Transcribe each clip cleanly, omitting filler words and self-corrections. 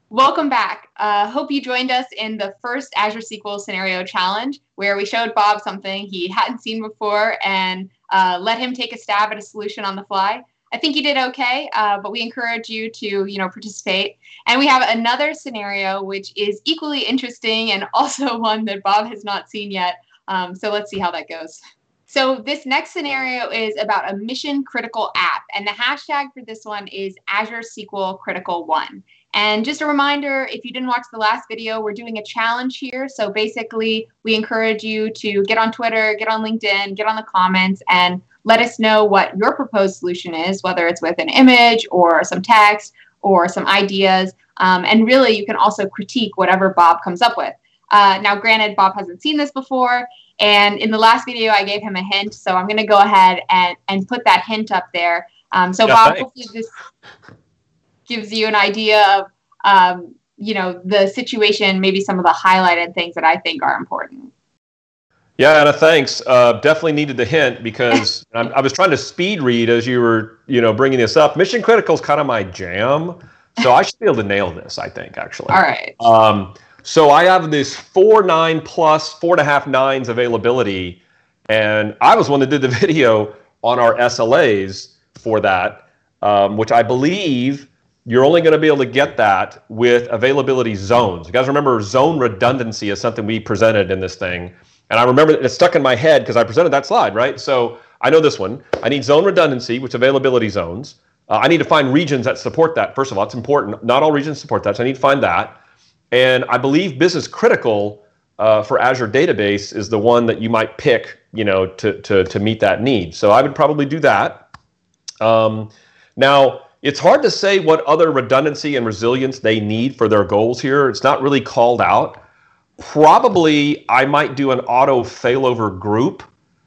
Welcome back. Hope you joined us in the first Azure SQL Scenario Challenge, where we showed Bob something he hadn't seen before and let him take a stab at a solution on the fly. I think he did okay, but we encourage you to, participate. And we have another scenario which is equally interesting and also one that Bob has not seen yet. So let's see how that goes. So this next scenario is about a mission critical app, and the hashtag for this one is Azure SQL Critical One. And just a reminder, if you didn't watch the last video, we're doing a challenge here. So basically, we encourage you to get on Twitter, get on LinkedIn, get on the comments, and let us know what your proposed solution is, whether it's with an image or some text or some ideas. And really, you can also critique whatever Bob comes up with. Now, granted, Bob hasn't seen this before, and in the last video, I gave him a hint, so I'm going to go ahead and put that hint up there. So, Bob, thanks. hopefully this gives you an idea of, the situation, maybe some of the highlighted things that I think are important. Yeah, Anna, thanks. Definitely needed the hint because I was trying to speed read as you were, bringing this up. Mission critical is kind of my jam, so I should be able to nail this, I think, actually. All right. So I have this 4.9 plus 4.5 nines availability, and I was one that did the video on our SLAs for that, which I believe you're only going to be able to get that with availability zones. You guys remember zone redundancy is something we presented in this thing, and I remember it stuck in my head because I presented that slide, right? So I know this one. I need zone redundancy, which availability zones. I need to find regions that support that. First of all, it's important. Not all regions support that, so I need to find that. And I believe business critical for Azure Database is the one that you might pick, to meet that need. So I would probably do that. Now, it's hard to say what other redundancy and resilience they need for their goals here. It's not really called out. Probably I might do an auto failover group,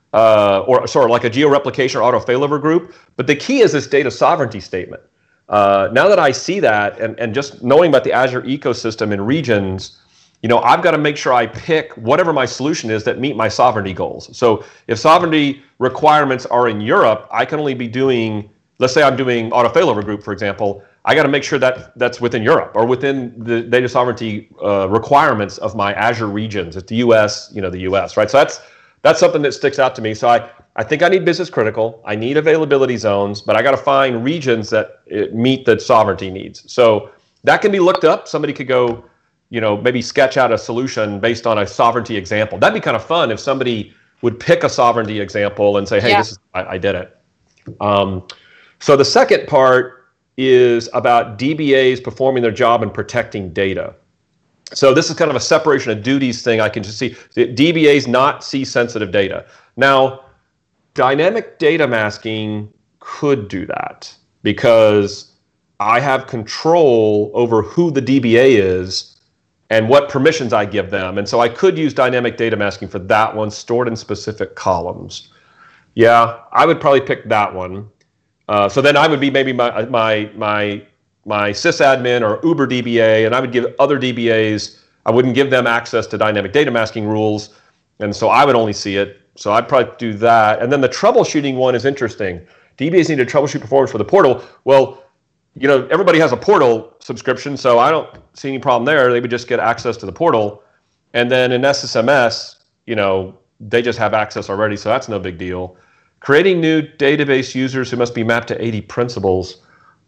like a geo-replication or auto failover group. But the key is this data sovereignty statement. Now that I see that, and just knowing about the Azure ecosystem and regions, I've got to make sure I pick whatever my solution is that meet my sovereignty goals. So if sovereignty requirements are in Europe, I can only be doing, let's say I'm doing auto failover group, for example, I got to make sure that that's within Europe or within the data sovereignty requirements of my Azure regions. It's the US, the US, right? So that's something that sticks out to me. So I think I need business critical. I need availability zones, but I got to find regions that meet the sovereignty needs. So that can be looked up. Somebody could go, maybe sketch out a solution based on a sovereignty example. That'd be kind of fun if somebody would pick a sovereignty example and say, hey, I did it. So the second part is about DBAs performing their job and protecting data. So this is kind of a separation of duties thing. I can just see DBAs not see sensitive data. Now, dynamic data masking could do that because I have control over who the DBA is and what permissions I give them. And so I could use dynamic data masking for that one, stored in specific columns. Yeah, I would probably pick that one. So then I would be maybe my sysadmin or Uber DBA, and I would give other DBAs, I wouldn't give them access to dynamic data masking rules, and so I would only see it. So I'd probably do that. And then the troubleshooting one is interesting. DBAs need to troubleshoot performance for the portal. Well, everybody has a portal subscription, so I don't see any problem there. They would just get access to the portal. And then in SSMS, they just have access already, so that's no big deal. Creating new database users who must be mapped to 80 principals.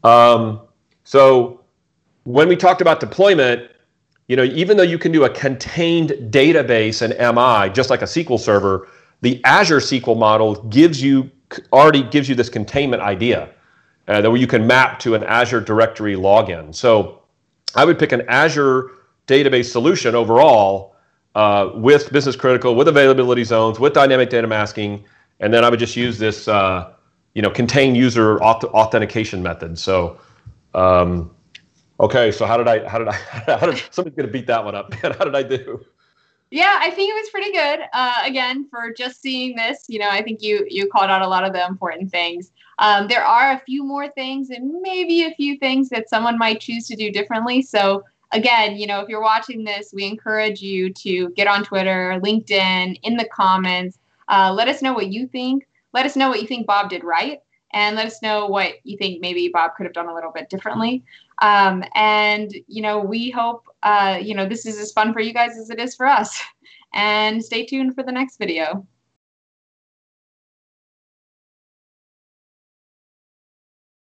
So when we talked about deployment, even though you can do a contained database in MI, just like a SQL server, the Azure SQL model already gives you this containment idea that where you can map to an Azure directory login. So I would pick an Azure database solution overall with business critical, with availability zones, with dynamic data masking, and then I would just use this, contained user authentication method. So, okay. So how did somebody's gonna beat that one up? How did I do? Yeah, I think it was pretty good. Again, for just seeing this, I think you called out a lot of the important things. There are a few more things and maybe a few things that someone might choose to do differently. So again, if you're watching this, we encourage you to get on Twitter, LinkedIn, in the comments. Let us know what you think. Let us know what you think Bob did right. And let us know what you think maybe Bob could have done a little bit differently. And, we hope, this is as fun for you guys as it is for us. And stay tuned for the next video.